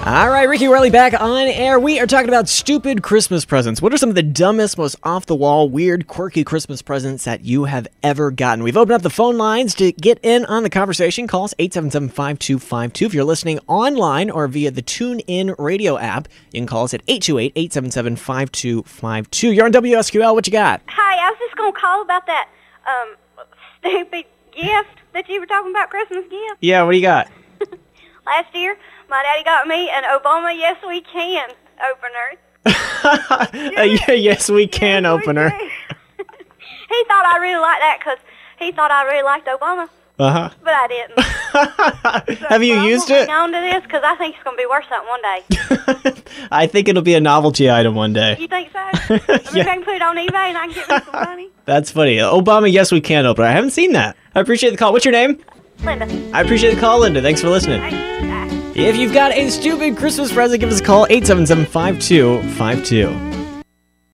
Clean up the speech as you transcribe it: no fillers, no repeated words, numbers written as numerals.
All right, Ricky Riley back on air. We are talking about stupid Christmas presents. What are some of the dumbest, most off-the-wall, weird, quirky Christmas presents that you have ever gotten? We've opened up the phone lines to get in on the conversation. Call us 877-5252. If you're listening online or via the TuneIn radio app, you can call us at 828-877-5252. You're on WSQL. What you got? Hi, I was just going to call about that stupid gift that you were talking about, Christmas gift. Yeah, what do you got? Last year, my daddy got me an Obama Yes We Can opener. Yes, we can opener. He thought I really liked that because he thought I really liked Obama. Uh-huh. But I didn't. So Have you used it? hang on to this because I think it's going to be worth something one day. I think it'll be a novelty item one day. You think so? Maybe I can put it on eBay and I can get me some money. That's funny. Obama, Yes We Can opener. I haven't seen that. I appreciate the call. What's your name? Linda. I appreciate the call, Linda. Thanks for listening. Bye. If you've got a stupid Christmas present, give us a call, 877-5252.